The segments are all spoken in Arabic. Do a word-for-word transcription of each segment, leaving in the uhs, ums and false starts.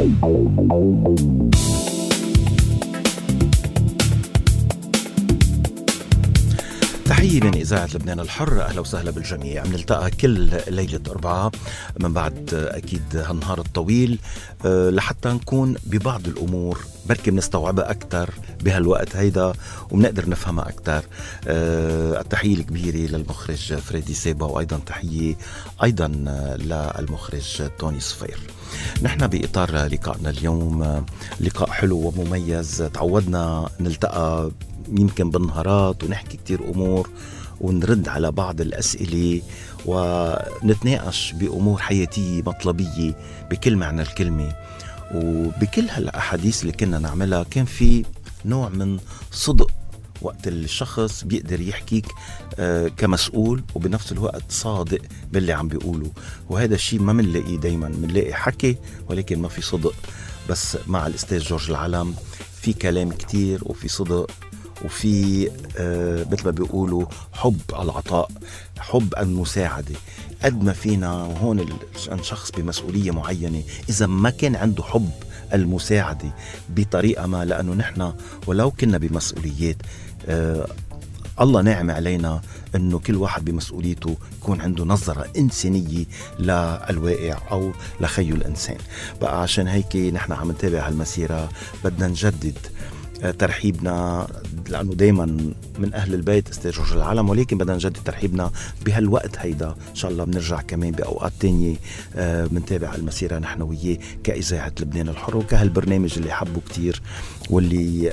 تحية من إذاعة لبنان الحر، أهلا وسهلا بالجميع. بنلتقى كل ليلة أربعاء من بعد أكيد هالنهار الطويل لحتى نكون ببعض الأمور بركي بنستوعبها أكتر بهالوقت هيدا وبنقدر نفهمها أكتر. التحية الكبيرة للمخرج فريدي سيبا، وأيضا تحية أيضا للمخرج توني صفير. نحن بإطار لقائنا اليوم لقاء حلو ومميز، تعودنا نلتقى يمكن بالنهارات ونحكي كتير أمور ونرد على بعض الأسئلة ونتناقش بأمور حياتية مطلبية بكل معنى الكلمة. وبكل هالأحاديث اللي كنا نعملها كان في نوع من صدق وقت الشخص بيقدر يحكيك آه كمسؤول وبنفس الوقت صادق باللي عم بيقوله، وهذا الشيء ما منلاقيه دايما. منلاقي حكي ولكن ما في صدق. بس مع الأستاذ جورج العلم في كلام كتير وفي صدق وفي آه مثل ما بيقولوا حب العطاء، حب المساعدة. قد ما فينا هون الشخص بمسؤولية معينة إذا ما كان عنده حب المساعدة بطريقة ما، لأنه نحن ولو كنا بمسؤوليات آه الله نعم علينا أنه كل واحد بمسؤوليته يكون عنده نظرة إنسانية للواقع أو لخيو الإنسان. بقى عشان هيك نحن عم نتابع هالمسيرة بدنا نجدد ترحيبنا، لأنه دايما من أهل البيت أستاذ جورج العلم، ولكن بدنا نجدد ترحيبنا بهالوقت هيدا. إن شاء الله بنرجع كمان بأوقات تانية بنتابع المسيرة نحن وياه كإذاعة لبنان الحر وكهالبرنامج اللي حبه كتير واللي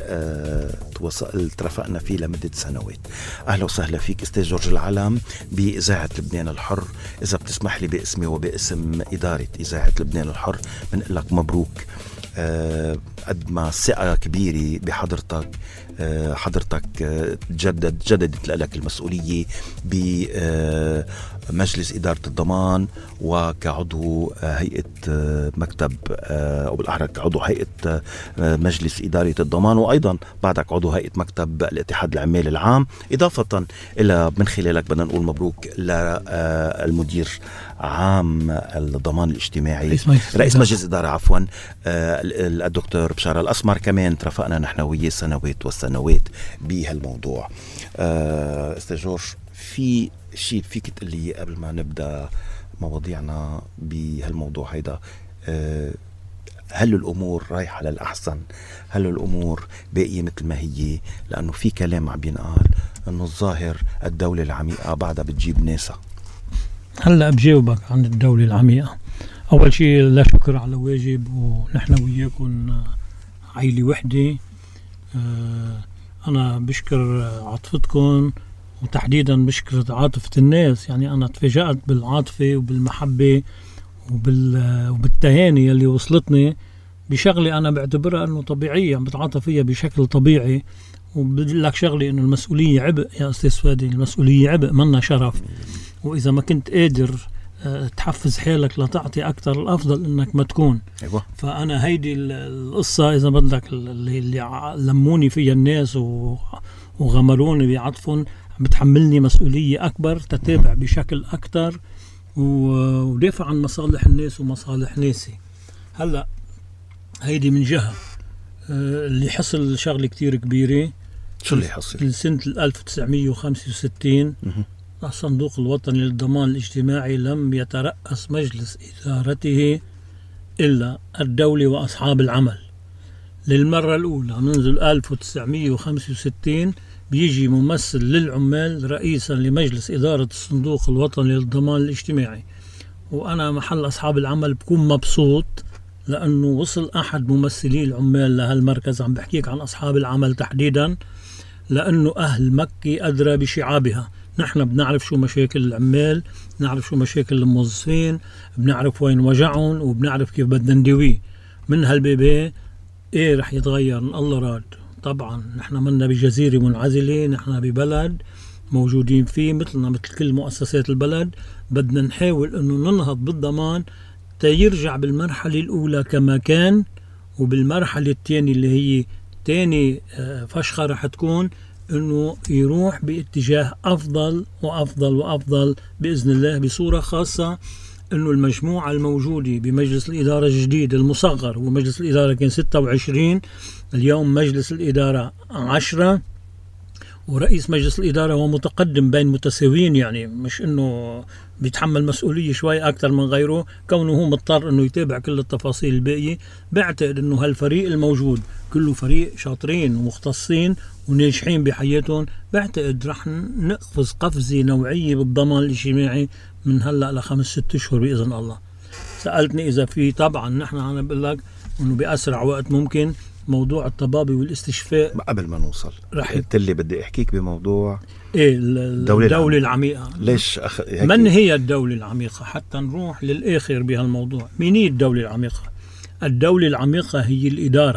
ترافقنا فيه لمدة سنوات. أهلا وسهلا فيك أستاذ جورج العلم بإذاعة لبنان الحر. إذا بتسمح لي باسمي وباسم إدارة إذاعة لبنان الحر بنقول لك مبروك. أه قد ما الثقة كبيرة بحضرتك، أه حضرتك أه جدد جددت لك المسؤولية بمجلس إدارة الضمان وكعضو هيئة مكتب أو بالأحرى كعضو هيئة مجلس إدارة الضمان، وأيضا بعدك عضو هيئة مكتب الاتحاد العمال العام، إضافة إلى من خلالك بدنا نقول مبروك للمدير عام الضمان الاجتماعي رئيس مجلس, رئيس مجلس إدارة عفوا الدكتور بشار الأسمر. كمان ترافقنا نحن وياه سنوات والسنوات بهالموضوع. أستاذ جورج، في شيء فيك تقول لي قبل ما نبدأ مواضيعنا بهالموضوع هيدا، هل الأمور رايحة للأحسن؟ هل الأمور باقية مثل ما هي؟ لأنه في كلام عم بينقال أنه الظاهر الدولة العميقة بعدها بتجيب ناسا. هلأ بجاوبك عن الدولة العميقة. أول شيء لا شكر على واجب، ونحن وياكم عائلة وحدة. أنا بشكر عاطفتكم وتحديدا بشكر عاطفة الناس. يعني أنا تفاجأت بالعاطفة وبالمحبة وبالتهاني اللي وصلتني بشغلة أنا بعتبرها أنه طبيعية، عم بتعاطف فيها بشكل طبيعي. وبدل لك شغلة أنه المسؤولية عبء يا أستاذ فادي، المسؤولية عبء منا شرف. وإذا ما كنت قادر تحفز حالك لتعطي أكتر، الأفضل أنك ما تكون. أيوة. فأنا هيدي القصة إذا بدك اللي, اللي لموني فيها الناس وغمروني بعطفهم بتحملني مسؤولية أكبر تتابع بشكل أكتر ودافع عن مصالح الناس ومصالح ناسي. هلأ هيدي من جهة اللي حصل شغلة كتير كبيرة. شو اللي حصل؟ سنة ألف وتسعمية وخمسة وستين الصندوق الوطني للضمان الاجتماعي لم يترأس مجلس إدارته إلا الدولة وأصحاب العمل. للمرة الأولى منذ ألف وتسعمية وخمسة وستين بيجي ممثل للعمال رئيسا لمجلس إدارة الصندوق الوطني للضمان الاجتماعي. وأنا محل أصحاب العمل بكون مبسوط لأنه وصل أحد ممثلي العمال لهالمركز. عم بحكيك عن أصحاب العمل تحديدا، لأنه أهل مكة أدرى بشعابها. نحن بنعرف شو مشاكل العمال، بنعرف شو مشاكل الموظفين، بنعرف وين وجعهم وبنعرف كيف بدنا نداويه. من هالبيبي ايه رح يتغير ان الله راد. طبعا نحن منا بجزيرة منعزلة، نحن ببلد موجودين فيه مثلنا مثل كل مؤسسات البلد. بدنا نحاول انه ننهض بالضمان تيرجع بالمرحلة الاولى كما كان، وبالمرحلة الثانية اللي هي تاني فشخة رح تكون انه يروح باتجاه افضل وافضل وافضل باذن الله، بصورة خاصة أنه المجموعة الموجودة بمجلس الإدارة الجديد المصغر، ومجلس الإدارة كان ستة وعشرين، اليوم مجلس الإدارة عشرة، ورئيس مجلس الإدارة هو متقدم بين متساويين، يعني مش أنه بيتحمل مسؤولية شوي أكثر من غيره، كونه هو مضطر أنه يتابع كل التفاصيل الباقية. بعتقد أنه هالفريق الموجود كله فريق شاطرين ومختصين وناجحين بحياتهم. بعتقد رح نقفز قفزة نوعية بالضمان الاجتماعي من هلأ لخمس ست أشهر بإذن الله. سألتني إذا في، طبعا نحن أنا بقول لك أنه بأسرع وقت ممكن موضوع الطبابة والاستشفاء. قبل ما نوصل رح قلت لي بدي أحكيك بموضوع إيه الدولة, الدولة العميقة. ليش أخ... من هي الدولة العميقة حتى نروح للآخر بهالموضوع؟ مين هي الدولة العميقة؟ الدولة العميقة هي الإدارة.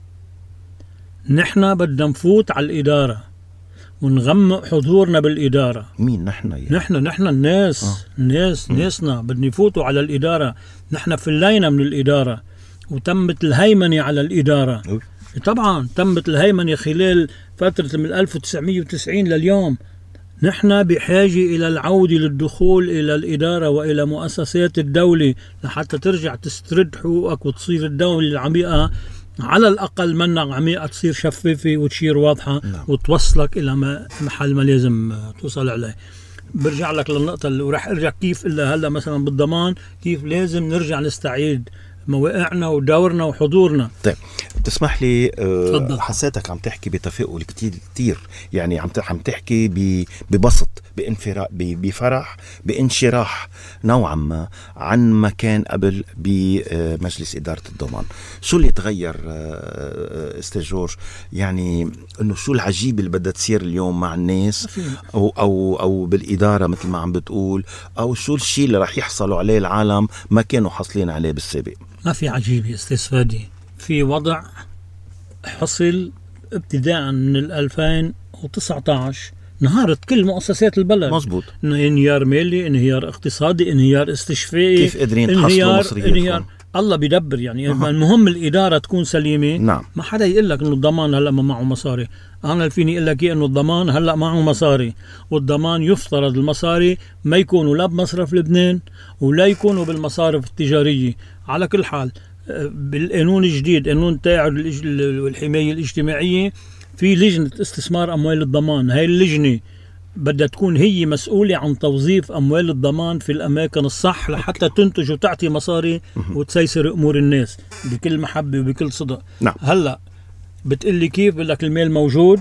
نحن بدنا نفوت على الإدارة ونغمق حضورنا بالإدارة. مين نحن؟ يعني؟ نحن نحن الناس آه. الناس م. ناسنا بدنا يفوتوا على الإدارة. نحن فلينا من الإدارة وتمت الهيمنة على الإدارة. أوه. طبعا تمت الهيمنة خلال فترة من ألف وتسعمئة وتسعين لليوم. نحن بحاجة إلى العودة للدخول إلى الإدارة وإلى مؤسسات الدولة لحتى ترجع تسترد حقوقك وتصير الدولة العميقة على الأقل منها عميقة، تصير شفافة وتصير واضحة. نعم. وتوصلك إلى محل ما لازم توصل عليه. برجع لك للنقطة اللي ورح أرجع كيف إلا هلا مثلا بالضمان كيف لازم نرجع نستعيد مواقعنا ودورنا وحضورنا. طيب تسمح لي أه حسيتك عم تحكي بتفاؤل كتير كتير، يعني عم عم تحكي ببسط بانفراح بفرح بانشراح نوعا ما عن ما كان قبل بمجلس إدارة الضمان. شو اللي تغير استاذ جورج؟ يعني انه شو العجيب اللي بدها تصير اليوم مع الناس او او او بالإدارة مثل ما عم بتقول، او شو الشيء اللي راح يحصلوا عليه العالم ما كانوا حاصلين عليه بالسابق؟ ما في عجيب يا استاذ فادي، في وضع حصل ابتداء من ألفين وتسعة عشر انهارت كل مؤسسات البلد. مزبوط. انهيار مالي، انهيار اقتصادي، انهيار استشفائي. كيف قادرين تحصلوا مصريين؟ الله بيدبر يعني. أه. المهم الإدارة تكون سليمة. نعم. ما حدا يقول لك انه الضمان هلا ما معه مصاري. انا فيني اقول لك انه الضمان هلا معه مصاري، والضمان يفترض المصاري ما يكونوا لا بمصرف لبنان ولا يكونوا بالمصارف التجارية. على كل حال بالقانون الجديد، قانون التعاون والحماية الاجتماعية، في لجنة استثمار أموال الضمان. هاي اللجنة بدها تكون هي مسؤولة عن توظيف أموال الضمان في الأماكن الصح لحتى تنتج وتعطي مصاري وتسيسر أمور الناس بكل محبة وبكل صدق. نعم. هلأ بتقلي كيف؟ بقول لك المال موجود،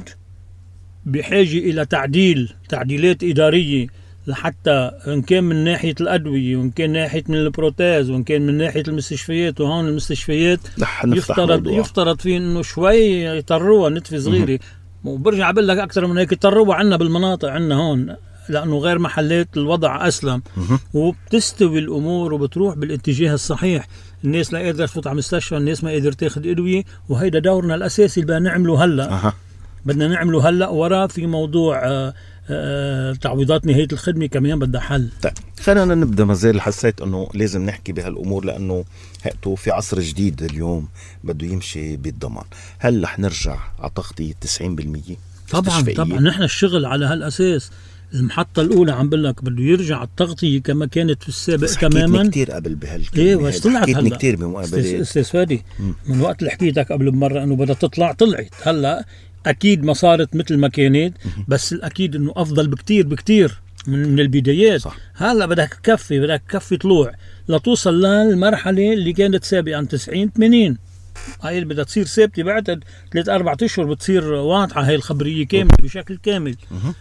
بحاجة إلى تعديل تعديلات إدارية لحتى إن كان من ناحية الأدوية وإن كان ناحية من البروتاز وإن كان من ناحية المستشفيات. وهون المستشفيات يفترض يفترض فيه إنه شوي يطروها نتفة صغيرة. وبرجع بقول لك أكثر من هيك يطروها عنا بالمناطق عنا هون، لأنه غير محلات الوضع أسلم وبتستوي الأمور وبتروح بالاتجاه الصحيح. الناس لا قادرة تفوت على مستشفى، الناس ما قادرة تاخد أدوية، وهيدا دورنا الأساسي اللي بدنا نعمله هلا. أه. بدنا نعمله هلا. وراه في موضوع آآ آآ تعويضات نهاية الخدمة كمان بدها حل. طيب خلينا نبدأ. مازال حسيت أنه لازم نحكي بهالأمور لأنه هاتوا في عصر جديد اليوم بده يمشي بالضمان. هل رح نرجع على تغطية تسعين بالمية؟ طبعا طبعا نحن الشغل على هالأساس. المحطة الأولى عم بقول لك بده يرجع التغطية كما كانت في السابق تماما. حكيتني كتير قبل بهالكلمة. ايه بس طلعت هلا. حكيتني كتير بمقابلات استاذ فادي من وقت اللي حكيتك قبل بمرة انه بدها تطلع طلعت. هلا اكيد ما صارت مثل ما كانت، بس الاكيد انه افضل بكتير بكتير من, من البدايات. صح. هلا بدك تكفي بدك تكفي طلوع لتوصل للمرحلة اللي كانت سابقا تسعين ثمانين. هاي اللي بدها تصير ثابتة بعد ثلاث أربع أشهر بتصير واضحة هاي الخبرية كاملة بشكل كامل.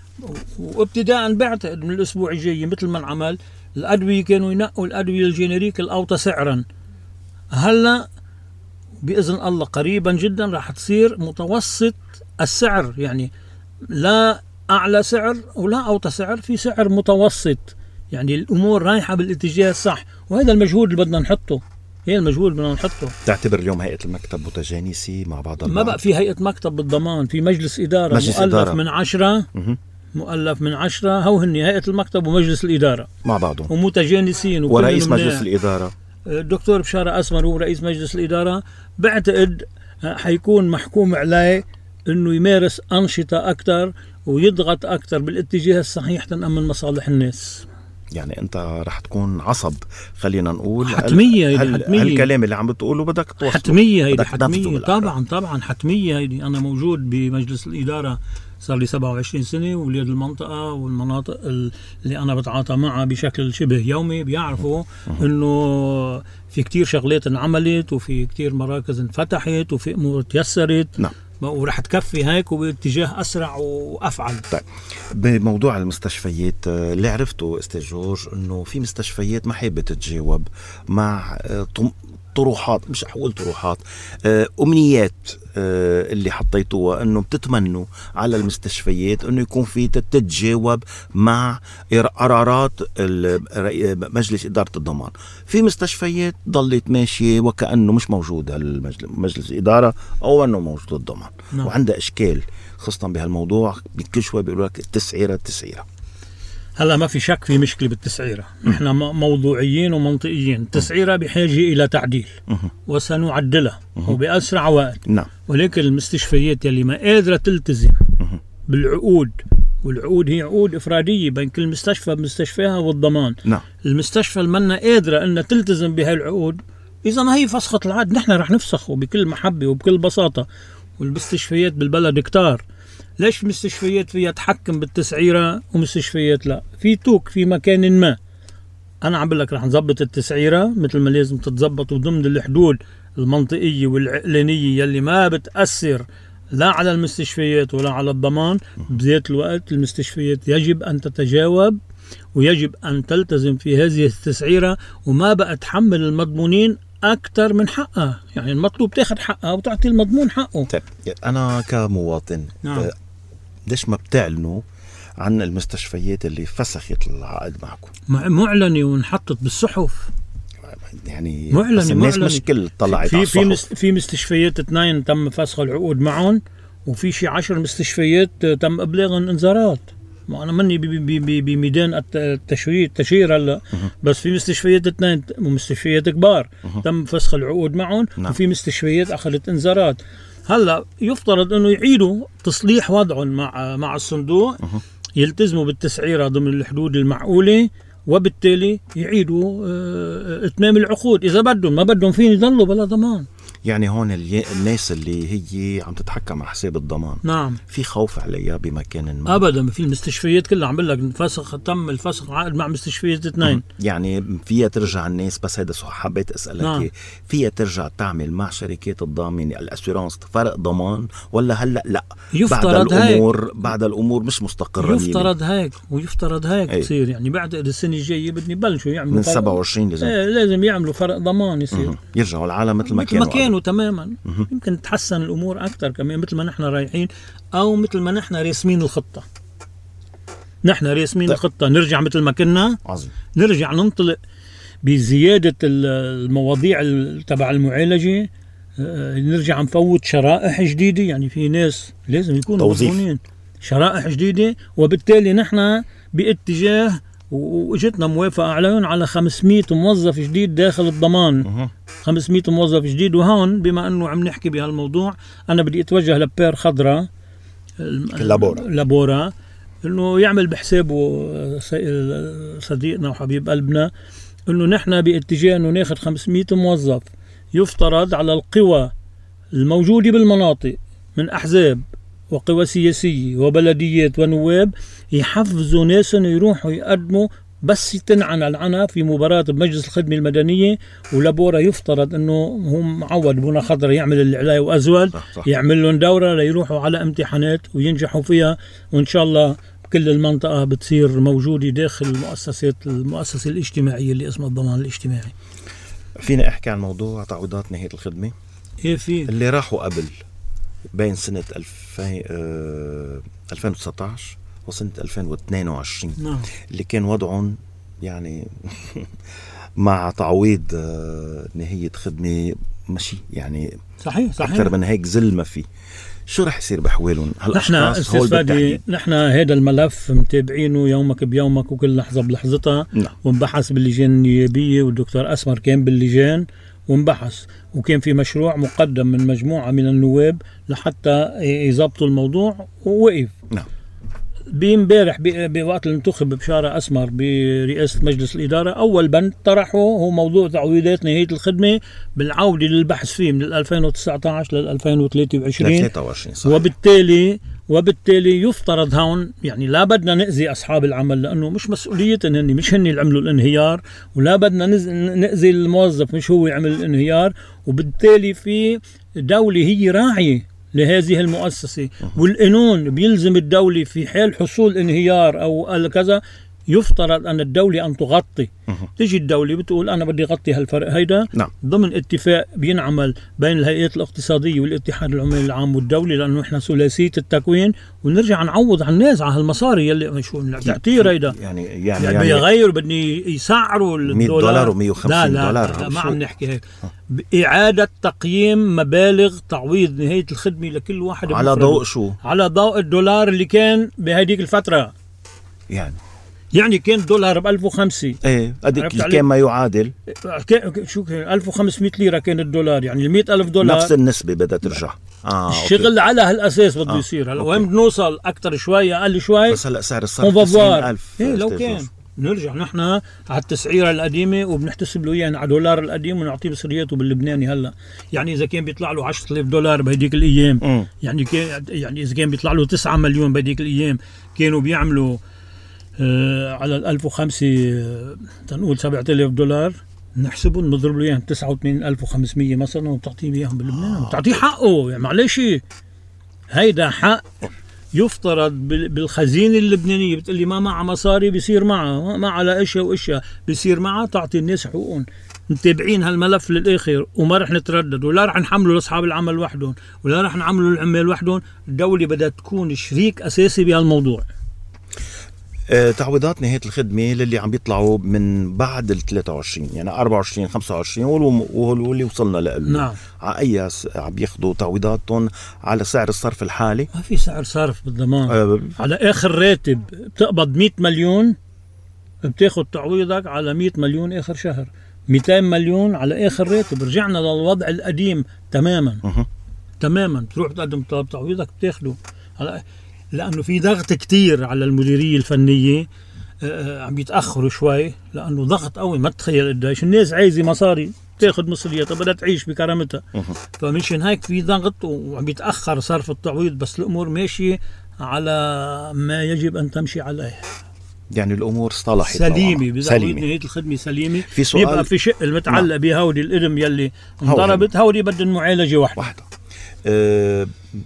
وابتداء بعتقد من الأسبوع الجاي مثل ما انعمل الأدوية كانوا ينقوا الأدوية الجينيريك الأوطى سعرا. هلا بإذن الله قريبا جدا راح تصير متوسط السعر، يعني لا أعلى سعر ولا أوطى سعر، في سعر متوسط. يعني الأمور رايحة بالاتجاه الصح، وهذا المجهود اللي بدنا نحطه. هي المجهول بدنا نحطه. تعتبر اليوم هيئة المكتب متجانسة مع بعض البعض؟ ما بقى في هيئة مكتب بالضمان، في مجلس إدارة مجلس مؤلف إدارة. من عشرة م- مؤلف من عشرة هو هن هيئة المكتب ومجلس الإدارة مع بعضهم ومتجانسين. ورئيس مجلس الإدارة الدكتور بشارة أسمر هو رئيس مجلس الإدارة. بعتقد حيكون محكوم عليه إنه يمارس أنشطة أكثر ويضغط أكثر بالاتجاه الصحيح تنأمن مصالح الناس. يعني انت رح تكون عصب، خلينا نقول حتمية هل حتمية هالكلام اللي عم بتقوله بدك توصله، حتمية هيدي بدك حتمية طبعا طبعا حتمية هيدي. أنا موجود بمجلس الإدارة صار لي سبعة وعشرين سنة، وولاد المنطقة والمناطق اللي أنا بتعاطى معها بشكل شبه يومي بيعرفوا إنه في كتير شغلات انعملت، وفي كتير مراكز انفتحت، وفي أمور تيسرت. نعم. ورح تكفي هيك وباتجاه أسرع وأفعل. طيب بموضوع المستشفيات اللي عرفته استاذ جورج انه في مستشفيات ما حابة تتجاوب مع طروحات، مش أقول طروحات، أمنيات اللي حطيتوها انه بتتمنوا على المستشفيات انه يكون في تتجاوب مع قرارات مجلس إدارة الضمان. في مستشفيات ضلت ماشية وكأنه مش موجود مجلس الإدارة او انه موجود الضمان. نعم. وعندها اشكال خاصة بهالموضوع، كل شوي بيقولوا لك التسعيرة التسعيرة. هلا ما في شك في مشكلة بالتسعيرة، نحن موضوعيين ومنطقيين. التسعيرة بحاجة إلى تعديل وسنعدلها وبأسرع وقت. نعم. ولكن المستشفيات يلي ما قادرة تلتزم بالعقود، والعقود هي عقود إفرادية بين كل مستشفى بمستشفاها والضمان. نعم. المستشفى المنا قادرة أن تلتزم بهاي العقود، إذا هي فسخت العقد نحن رح نفسخه بكل محبة وبكل بساطة. والمستشفيات بالبلد كتار، ليش مستشفيات فيها تحكم بالتسعيرة ومستشفيات لا؟ في توك في مكان ما. أنا عم بقول لك رح نظبط التسعيرة مثل ما لازم تتظبط وضمن الحدود المنطقية والعقلانية يلي ما بتأثر لا على المستشفيات ولا على الضمان. بذات الوقت المستشفيات يجب أن تتجاوب ويجب أن تلتزم في هذه التسعيرة، وما بقى تحمل المضمونين أكثر من حقها. يعني المطلوب تاخد حقها وتعطي المضمون حقه. طيب أنا كمواطن، نعم. ليش ما بتعلنوا عن المستشفيات اللي فسخت العقد معكم؟ معلنة ونحطت بالصحف، يعني معلنة الناس معلنة. مش كل طلعت في على في الصحف. في مستشفيات اثنين تم فسخ العقود معهم، وفي شي عشر مستشفيات تم إبلاغهم إنذارات. ما أنا مني بميدان التشويه التشهير هلا، بس في مستشفيات اثنين ومستشفيات كبار تم فسخ العقود معهم. نعم. وفي مستشفيات أخذت إنذارات. هلا يفترض إنه يعيدوا تصليح وضعهم مع مع الصندوق، يلتزموا بالتسعيرة ضمن الحدود المعقولة، وبالتالي يعيدوا اه اتمام العقود. إذا بدهم، ما بدهم فين يضلوا بلا ضمان. يعني هون الناس اللي هي عم تتحكم على حساب الضمان، نعم، في خوف عليها بمكان ما؟ ابدا. في المستشفيات كلها عم بقول لك فسخ، تم الفسخ عقد مع مستشفيات اثنين. يعني فيها ترجع الناس، بس هيدا حبيت اسالك، نعم. فيها ترجع تعمل مع شركات الضامن الاسيورانس فرق ضمان، ولا هلا لا يفترض بعد الامور هيك. بعد الامور مش مستقره، يفترض هيك ويفترض هيك أي. تصير يعني بعد السنه الجايه بدنا يبلشوا يعملوا من سبعة وعشرين لازم ايه لازم يعملوا فرق ضمان يصير. مه. يرجعوا العالم مثل ما كانوا مكانه تماما. مه. يمكن تحسن الامور اكثر كمان، مثل ما نحن رايحين او مثل ما نحن راسمين الخطه. نحن راسمين طيب. الخطه نرجع مثل ما كنا. عظيم. نرجع ننطلق بزياده المواضيع تبع المعالجه، نرجع نفوت شرائح جديده. يعني في ناس لازم يكونوا مضمونين، شرائح جديده، وبالتالي نحن باتجاه واجتنا موافقه عليهم على خمسمية موظف جديد داخل الضمان. أه. خمسمية موظف جديد. وهون بما انه عم نحكي بهالموضوع، انا بدي اتوجه لبير خضراء لابورا لابورا انه يعمل بحسابه صديقنا وحبيب قلبنا، انه نحن باتجاه انه ناخذ خمسمية موظف يفترض على القوى الموجوده بالمناطق من احزاب وقوى سياسيه وبلديات ونواب، يحفزوا ناس يروحوا يقدموا بس تنعن العنى في مباراة بمجلس الخدمة المدنية. ولابورا يفترض انه هم معود بنا خضر يعمل اللي عليه وازول، يعمل لهم دورة ليروحوا على امتحانات وينجحوا فيها، وان شاء الله كل المنطقة بتصير موجودة داخل المؤسسات المؤسسة الاجتماعية اللي اسمها الضمان الاجتماعي. فينا احكي عن موضوع تعويضات نهاية الخدمة؟ ايه في اللي راحوا قبل بين سنة ألفين وتسعطعش وسنة ألفين واثنين وعشرين. نعم. اللي كان وضعهم يعني مع تعويض نهاية خدمة ماشي يعني صحيح صحيح أكثر من هيك زل ما في. شو رح يصير بحوالهم هالأشخاص هول بالتحديد؟ نحن هذا الملف متابعينه يومك بيومك وكل لحظة بلحظتها. نعم. وانبحث باللجان النيابية، والدكتور أسمر كان باللجان وانبحث، وكان في مشروع مقدم من مجموعة من النواب لحتى يضبطوا الموضوع ووقف. نعم. بامبارح بوقت اللي انتخب بشارة أسمر برئاسة مجلس الإدارة، أول بند طرحه هو موضوع تعويضات نهاية الخدمة بالعودة للبحث فيه من ألفين وتسعة عشر لل ألفين وثلاثة وعشرين. وبالتالي وبالتالي يفترض هون يعني لا بدنا نأذي أصحاب العمل، لأنه مش مسؤوليتهم هني، مش هني اللي عملوا الانهيار، ولا بدنا نأذي الموظف مش هو يعمل الانهيار. وبالتالي في دولة هي راعية لهذه المؤسسة، والقانون بيلزم الدولة في حال حصول انهيار أو كذا يفترض أن الدولة أن تغطي. تيجي الدولة بتقول أنا بدي أغطي هالفرق هيدا نعم. ضمن اتفاق بينعمل بين الهيئات الاقتصادية والاتحاد العمالي العام والدولة، لأنه إحنا ثلاثية التكوين، ونرجع نعوض على الناس على هالمصاري يلي شو كثير هيدا يعني يعني يعني بيغيروا بدي يسعروا مية دولار ومية وخمسين دولار. لا, لا ما عم نحكي هيك. إعادة تقييم مبالغ تعويض نهاية الخدمة لكل واحد على ضوء شو؟ على ضوء الدولار اللي كان بهديك الفترة. يعني يعني كان دولار ب ألف وخمسة. ايه اديك كان ما يعادل شو كان ألف وخمسمية ليرة كان الدولار، يعني ال مئة ألف دولار نفس النسبة بدها ترجع. اه الشغل أوكي. على هالاساس بده آه. يصير هلا وين بنوصل اكثر شوي اقل شوي، بس هلا سعر الصرف تسعين ألف. إيه لو كان نرجع نحن على التسعيره القديمه وبنحتسب له اياه على دولار القديم ونعطيه بسريته باللبناني هلا. يعني اذا كان بيطلع له عشرة آلاف دولار بهديك الايام م. يعني كان يعني اذا كان بيطلع له تسعة مليون بهديك الايام كانوا بيعملوا آه على ال ألف وخمسة آه تنقول سبعة آلاف دولار، نحسبه نضرب له اياهم تسعة وثمانين ألف وخمسمية مثلا وبتعطيه اياهم باللبنان آه. وبتعطيه حقه. يعني معلش هيدا حق يفترض بالخزينة اللبنانية. بتقلي ما معها مصاري بيصير معها، ما على اشياء واشياء بيصير معها، تعطي الناس حقوقهم. متابعين هالملف للآخر وما رح نتردد، ولا رح نحمله لأصحاب العمل وحدهم ولا رح نعمله للعمال وحدهم. الدولة بدها تكون شريك أساسي بهالموضوع. أه تعويضات نهاية الخدمة للي عم بيطلعوا من بعد ال ثلاثة وعشرين يعني أربعة وعشرين خمسة وعشرين واللي وصلنا له. نعم. على أي عم بياخدوا تعويضاتهم على سعر الصرف الحالي؟ ما في سعر صرف بالضمان. أه على آخر راتب بتقبض مئة مليون بتاخد تعويضك على مئة مليون آخر شهر، مئتين مليون على آخر راتب. رجعنا للوضع القديم تماما. أه. تماما تروح تقدم طلب تعويضك بتاخده. على لأنه في ضغط كتير على المديرية الفنية. آه عم يتأخروا شوي لأنه ضغط قوي ما تتخيل قديش الناس عايزة مصاري تاخد مصرياتها بدها تعيش بكرامتها. فمشان هيك في ضغط وعم يتأخر صرف التعويض، بس الأمور ماشية على ما يجب أن تمشي عليه. يعني الأمور صالحة سليمة بتعويض نهاية الخدمة سليمة. في سؤال يبقى في شق المتعلق بهودي الإدم يلي انضربت هودي بدها معالجة واحدة واحدة. أه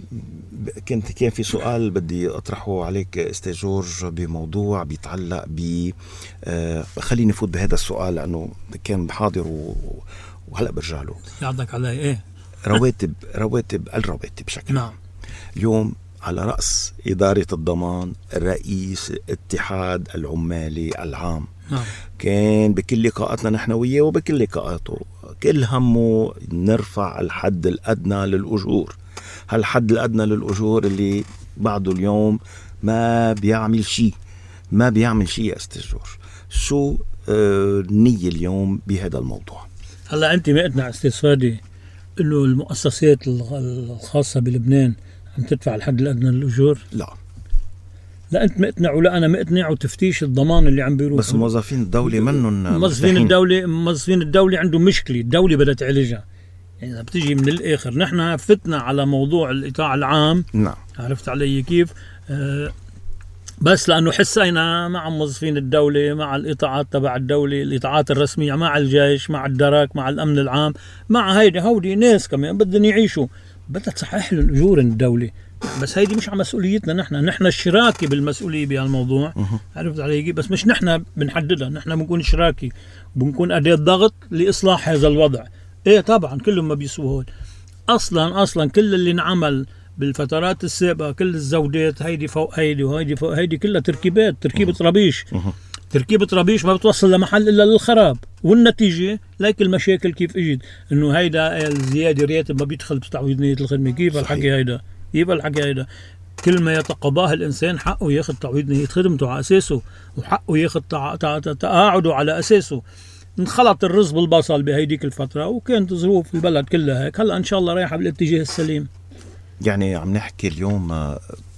كنت كان في سؤال بدي أطرحه عليك أستاذ جورج بموضوع بيتعلق ب أه خليني نفوت بهذا السؤال لأنه كان بحاضر و... وهلأ برجع له. يعطيك علي إيه رواتب رواتب الرواتب بشكل نعم. اليوم على رأس إدارة الضمان رئيس اتحاد العمالي العام. نعم. كان بكل لقاءاتنا نحن وياه وبكل لقاءاته كل همه نرفع الحد الأدنى للأجور. هالحد الأدنى للأجور اللي بعده اليوم ما بيعمل شيء ما بيعمل شيء يا أستاذ جورج. شو آه النية اليوم بهذا الموضوع؟ هلا أنت ما قلنا أستاذ فادي إنه المؤسسات الخاصة بلبنان عم تدفع الحد الأدنى للأجور؟ لا لا أنت مقتنع ولا أنا مقتنع، وتفتيش الضمان اللي عم بيروح. بس موظفين الدولة منهم موظفين الدولة موظفين الدولة عندهم مشكلة الدولة بدها تعالجها. يعني بتجي من الآخر نحن فتنا على موضوع الإطاع العام. نعم. عرفت علي كيف؟ آه بس لأنه حسينا مع موظفين الدولة مع الإطاعات تبع الدولة الإطاعات الرسمية مع الجيش مع الدرك مع الأمن العام مع هيدي هودي ناس كمان بدهم يعيشوا بدها تصحح لهم الأجور الدولة. بس هيدي مش على مسؤوليتنا نحن نحن الشراكي بالمسؤولية بهالموضوع. عرفت علي بس مش نحن بنحددها، نحن بنكون شراكي بنكون أداة ضغط لإصلاح هذا الوضع. إيه طبعا كلهم ما بيسووا أصلا أصلا كل اللي نعمل بالفترات السابقة كل الزودات هيدي فوق هيدي وهيدي فوق هيدي كلها تركيبات تركيبة ربيش. تركيبة ربيش ما بتوصل لمحل إلا للخراب، والنتيجة ليك المشاكل كيف اجت انه هيدا الزيادة راتب ما بيدخل بتعويض نهاية الخدمة. كيف الحكي هيدا؟ كيف الحكي هيدا؟ كل ما يتقاضاه الإنسان حقه ياخذ تعويض نهاية خدمته على أساسه، وحقه ياخذ تقاعده على أساسه. انخلط الرز بالبصل بهيديك الفترة وكانت ظروف البلد كلها هيك. هلا إن شاء الله رايحة بالاتجاه السليم. يعني عم نحكي اليوم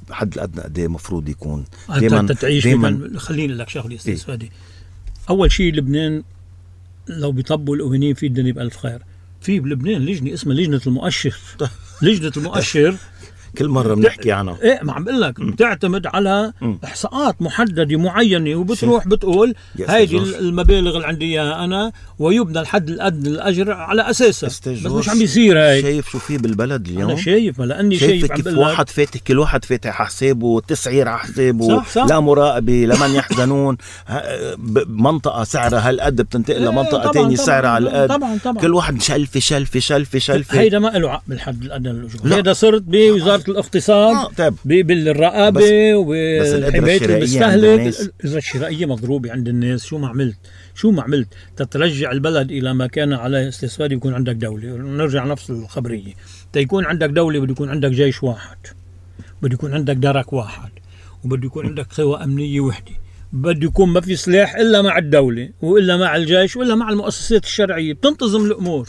الحد الادنى قد ايه المفروض يكون؟ دائما تعيش دايما. خليني لك شغله استاذ فادي. اول شيء لبنان لو بيطبوا الاغنيه في الدنيا بألف خير. في بلبنان لجنه اسمها لجنه المؤشر. لجنه المؤشر كل مرة بنحكي عنها. ايه ما عم بقول لك بتعتمد على احصاءات محدده معينه وبتروح بتقول هيدي المبالغ اللي عندي اياها انا ويبنى الحد الادنى للاجر على اساسها. بس مش عم بيصير هيك. شايف شو في بالبلد اليوم؟ انا شايف ما لاني شايف كيف واحد فاتح كل واحد فاتح حسابه تسعير على حسابه. صح صح. لا مراقبه لمن يحزنون. منطقه سعرها هالقد بتنتقل لمنطقه ثانيه سعرها على القد. طبعا طبعا. كل واحد شلفه شلفه شلفه شلفه. هيدا ما له عقد بالحد الادنى للاجور. هيدا صرت بوزاره الاقتصاد آه طيب. بالرقابه وحمايه المستهلك. اذا الشرائيه مضروبه عند الناس شو ما عملت شو ما عملت تترجع البلد الى ما كان عليه استثمار. يكون عندك دوله. نرجع نفس الخبريه. تيكون عندك دوله بده يكون عندك جيش واحد، بده يكون عندك درك واحد، وبده يكون عندك قوى امنيه وحده. بده يكون ما في سلاح الا مع الدوله والا مع الجيش والا مع المؤسسات الشرعيه بتنتظم الامور.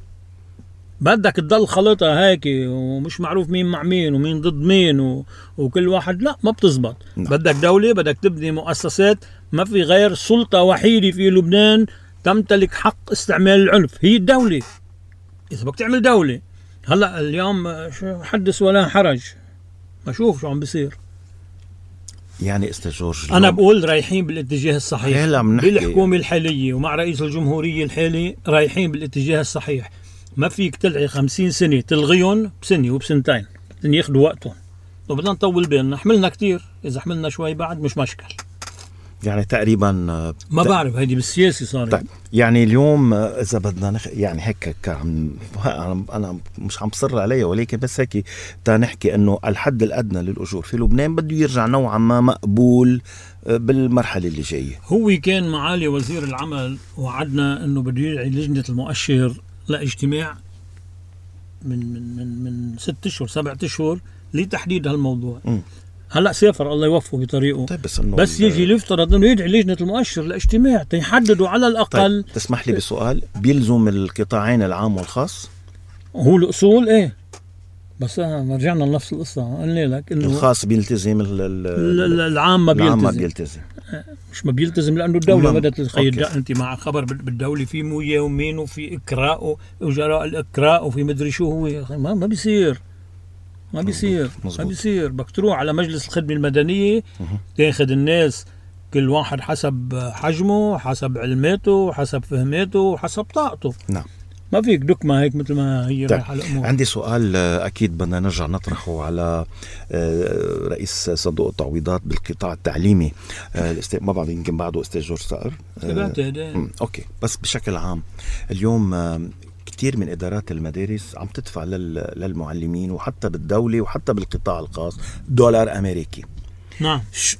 بدك تضل خلطة هيك ومش معروف مين مع مين ومين ضد مين و... وكل واحد لا ما بتزبط. نعم. بدك دولة، بدك تبني مؤسسات. ما في غير سلطة وحيدة في لبنان تمتلك حق استعمال العنف، هي الدولة. إذا بدك تعمل دولة هلا اليوم حدث ولا حرج. ما شوف شو عم بيصير. يعني استاذ جورج أنا بقول رايحين بالاتجاه الصحيح بالحكومة الحالية ومع رئيس الجمهورية الحالي رايحين بالاتجاه الصحيح. ما فيك تلعي خمسين سنة تلغيهم بسنة وبسنتين، بدهم ياخذوا وقتهم وبدنا نطول بالنا. حملنا كتير، إذا حملنا شوي بعد مش مشكل. يعني تقريبا ما ت... بعرف هيدي بالسياسة صار. طيب يعني اليوم إذا بدنا نخ... يعني هيك عم... أنا مش عم بصر عليها ولكن بس هيك تنحكي إنه الحد الأدنى للأجور في لبنان بده يرجع نوعا ما مقبول بالمرحلة اللي جاية. هو كان معالي وزير العمل وعدنا إنه بده يدعي لجنة المؤشر لاجتماع من من من من ست اشهر سبعة اشهر لتحديد هالموضوع. م. هلا سافر الله يوفقه بطريقه. طيب بس انه بس يجي يفترض انه يدعي لجنه المؤشر لاجتماع تيحددوا على الاقل. طيب تسمح لي بسؤال، بيلزم القطاعين العام والخاص؟ هو الاصول ايه بس ما رجعنا لنفس القصه. قلنا لك انه الخاص بيلتزم ال ال العام ما بيلتزم. العام ما بيلتزم مش ما بيلتزم لانه الدوله بدات تقيد. انت مع خبر بالدوله في مويه ومين وفي اكراء وجراء الاكراء وفي مدري شو هو. ما, ما بيصير ما بيصير مزبوط. ما بيصير. بدك تروح على مجلس الخدمه المدنيه تاخذ الناس كل واحد حسب حجمه حسب علماته حسب فهماته حسب طاقته. نعم ما فيك دكمة هيك مثل ما هي رايحة الأمور. عندي سؤال أكيد بدنا نرجع نطرحه على رئيس صندوق التعويضات بالقطاع التعليمي. ما بعد يمكن بعده أستاذ جورج صقر. أوكي بس بشكل عام اليوم كتير من إدارات المدارس عم تدفع للمعلمين وحتى بالدولة وحتى بالقطاع الخاص دولار أمريكي. نعم.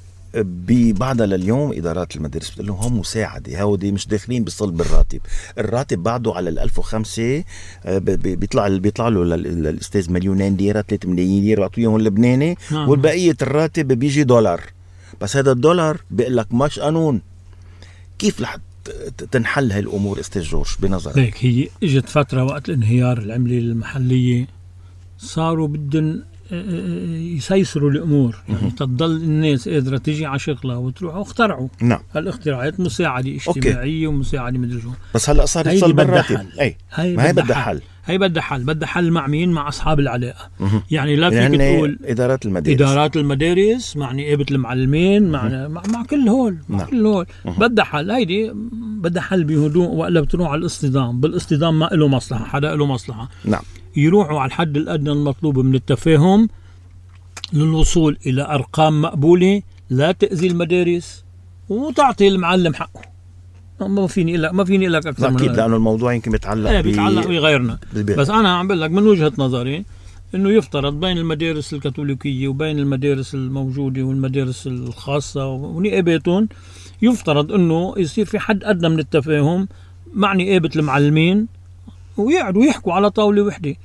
بعدها لليوم إدارات المدارس بتقول لهم هم مساعدة، هودي مش داخلين بصلب الراتب. الراتب بعده على الألف وخمسة بيطلع بيطلع له للأستاذ مليونين ليرة ثلاثة ملايين ليرة بعطيهم اللبناني. آه. والبقية الراتب بيجي دولار. بس هذا الدولار بيقول لك مش قانون. كيف لحد تنحل هالأمور أستاذ جورج بنظرك؟ ليك هي اجت فترة وقت الانهيار العملة المحلية صاروا بدن يسيسروا الامور، يعني تضل الناس قادره تيجي على شغلها وتروح واخترعوا. نعم. هالاختراعات مساعده اجتماعيه ومساعده مدري شو. بس هلا صار يصل بالراتب. اي هي ما هي بدها حل. هي بدها حل، بدها حل مع مين؟ مع اصحاب العلاقه. مه. يعني لا فيك تقول ادارات المدارس ادارات المدارس مع نقابه المعلمين مع, مع مع كل هول مع نعم. كل هول بدها حل. هيدي بدها حل بهدوء والا بتروح على الاصطدام. بالاصطدام ما له مصلحه، حدا له مصلحه. نعم. يروحوا على الحد الأدنى المطلوب من التفاهم للوصول إلى أرقام مقبولة لا تأذي المدارس وتعطي المعلم حقه. ما فيني لك ما فيني لك أكثر من أكيد، لأنه الموضوع يمكن بيتعلق بي... بيتعلق بغيرنا. بس أنا عم بقول لك من وجهة نظري إنه يفترض بين المدارس الكاثوليكية وبين المدارس الموجودة والمدارس الخاصة ونقاباتهم يفترض إنه يصير في حد أدنى من التفاهم مع نقابة المعلمين ويقعدوا يحكوا على طاولة وحدة.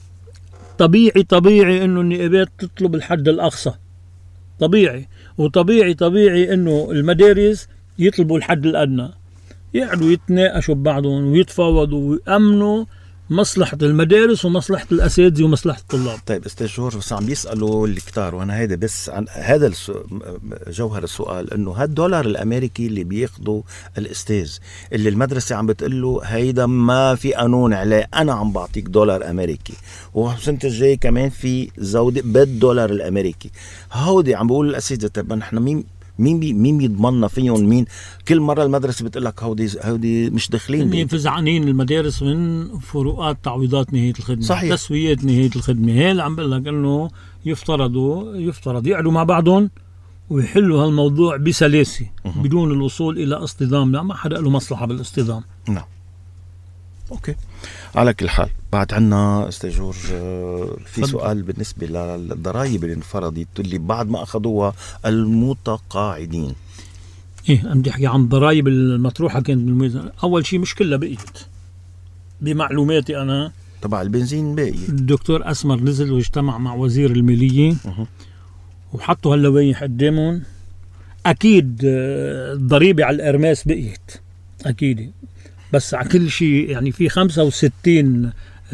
طبيعي طبيعي انه النقابات تطلب الحد الاقصى، طبيعي. وطبيعي طبيعي انه المدارس يطلبوا الحد الادنى. يقعدوا يتناقشوا ببعضهم ويتفاوضوا ويأمنوا مصلحة المدارس ومصلحة الأساتذة ومصلحة الطلاب. طيب استاذ جورج، بس عم بيسألوا الكتار، وانا هيدا بس عن هذا جوهر السؤال، انه هالدولار الامريكي اللي بياخده الاستاذ اللي المدرسة عم بتقول له هيدا ما في قانون عليه، انا عم بعطيك دولار امريكي، والسنة الجاي كمان في زودة بالدولار الامريكي، هودي عم بقول الاساتذة طيب نحن مين مين بي مين بيضمننا فيهم؟ مين كل مره المدرسه بتقول لك هودي هودي مش داخلين، فزعانين المدارس من فروقات تعويضات نهايه الخدمه، صحيح. تسويات نهايه الخدمه، هي اللي عم بقول لك انه يفترضوا يفترض يقعدوا مع بعضهم ويحلوا هالموضوع بسلاسه بدون الوصول الى اصطدام، لا ما حدا له مصلحه بالاصطدام. نعم اوكي. على كل حال بعد عنا استاذ جورج في فضل. سؤال بالنسبه للضرائب اللي انفرضت اللي بعد ما اخذوها المتقاعدين. ايه عم تحكي عن الضرائب المطروحه كانت بالميزان. اول شيء مش كلها بقيت بمعلوماتي انا، تبع البنزين باقي. الدكتور اسمر نزل واجتمع مع وزير الماليه أه. وحطوا هاللوائح قدامهم. اكيد الضريبه على الارماس بقيت اكيد، بس على كل شيء يعني في خمسة وستين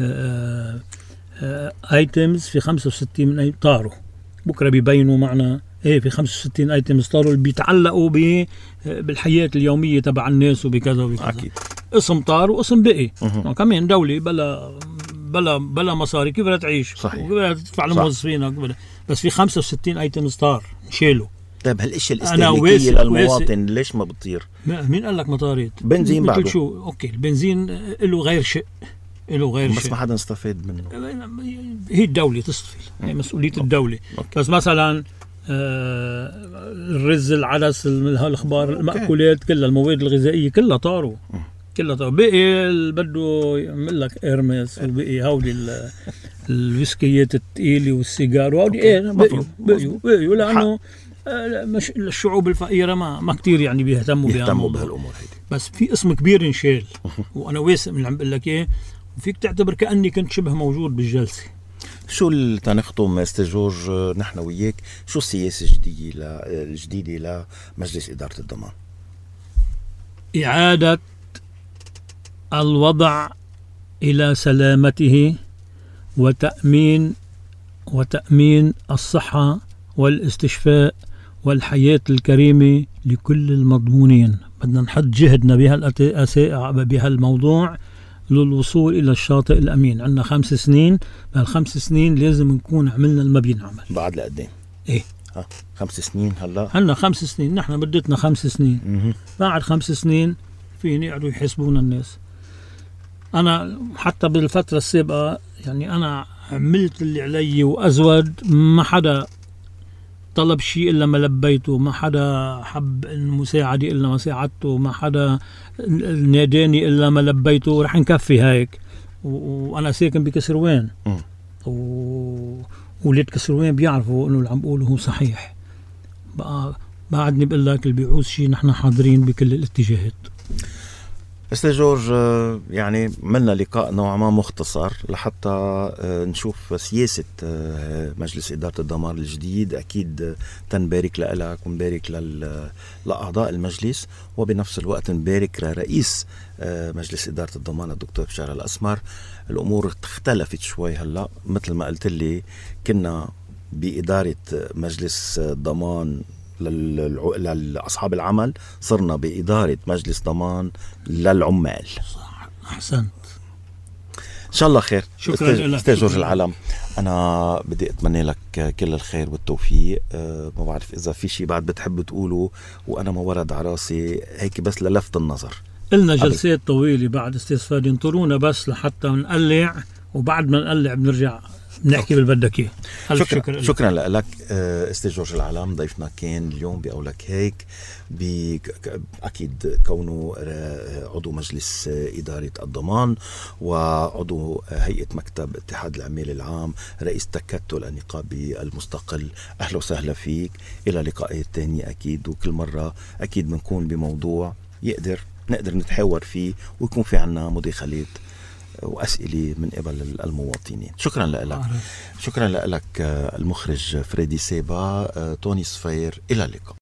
ايتمز، في خمسة وستين من طاروا بكره بيبينوا معنا ايه، في خمسة وستين ايتمز طاروا اللي بيتعلقوا بالحياه اليوميه تبع الناس وبكذا وبكذا. اكيد اسم طار واسم بقي كمان دولي بلا بلا بلا مصاري، كيف بدها تعيش؟ صحيح. وكيف بدها تدفع لموظفينك؟ بس في خمسة وستين ايتمز طار شيلوا. طيب هالاشياء الاستهلاكيه للمواطن ليش ما بتطير؟ مين قال لك ما طارت؟ بنزين بعده شو اوكي، البنزين له غير شيء، له غير بس شيء، ما حدا استفاد منه. هي الدوله تصطفل، هي مسؤوليه الدوله. أوكي. بس مثلا آه الرز، العدس، الاخبار، المأكولات كلها، المواد الغذائيه كلها طاروا، كلها طاروا. بقي اللي بده يعمل لك ارمس، وبقي هودي الويسكيات الثقيله والسيجار، وهودي ايه بقيوا بقيوا بقيوا لانه مش الشعوب الفقيرة ما ما كتير يعني بيهتموا بيهتموا بهالامور هيدي. بس في اسم كبير انشال وانا واثق من اللي عم بقول لك اياه، وفيك تعتبر كاني كنت شبه موجود بالجلسه. شو اللي تنختم استاذ جورج نحن وياك، شو السياسه الجديده الجديده لمجلس اداره الضمان؟ اعاده الوضع الى سلامته وتامين وتامين الصحه والاستشفاء والحياة الكريمة لكل المضمونين. بدنا نحط جهدنا بهالموضوع للوصول إلى الشاطئ الأمين. عندنا خمس سنين، بهالخمس سنين لازم نكون عملنا ما بينعمل. بعد لقدام؟ إيه ها خمس سنين هلا؟ عندنا خمس سنين، نحن بدتنا خمس سنين. م- بعد خمس سنين فين يقعدوا يحسبونا الناس. أنا حتى بالفترة السابقة يعني أنا عملت اللي علي وأزود، ما حدا طلب شيء إلا ما لبيته، ما حدا حب المساعدة إلا ما ساعدته، ما حدا ناداني إلا ما لبيته. رح نكفي هيك. وأنا ساكن بكسروان، وولاد كسروان بيعرفوا إنه اللي عم بقوله هو صحيح. بقى بعدني بقول لك اللي بيعوز شيء نحن حاضرين بكل الاتجاهات. استاذ جورج يعني عملنا لقاء نوعا ما مختصر لحتى نشوف سياسة مجلس إدارة الضمان الجديد. أكيد تنبارك لك ونبارك لأعضاء المجلس، وبنفس الوقت نبارك لرئيس مجلس إدارة الضمان الدكتور بشار الأسمر. الأمور اختلفت شوي هلأ، مثل ما قلت لي كنا بإدارة مجلس الضمان لأصحاب العمل، صرنا بإدارة مجلس ضمان للعمال. صح، أحسنت. إن شاء الله خير. شكرا أستاذ جورج العلم، أنا بدي أتمنى لك كل الخير والتوفيق. أه ما بعرف إذا في شيء بعد بتحب تقوله وأنا ما ورد على راسي هيك، بس للفت النظر. قلنا جلسات طويلة بعد استاذ فادي، انطرونا بس لحتى نقلع، وبعد ما نقلع بنرجع بنحكي بالبدك اياه. شكرا شكرا, شكرا لك استاذ جورج العلم. ضيفنا كان اليوم بقولك هيك، اكيد كونه عضو مجلس اداره الضمان وعضو هيئه مكتب اتحاد العمال العام، رئيس تكتل النقابي المستقل. اهلا وسهلا فيك. الى لقاءات تانية اكيد، وكل مره اكيد بنكون بموضوع يقدر نقدر نتحاور فيه ويكون في عنا مداخلات وأسئلة من قبل المواطنين. شكرا لك. شكرا لك المخرج فريدي سيبا. توني صفير، إلى اللقاء.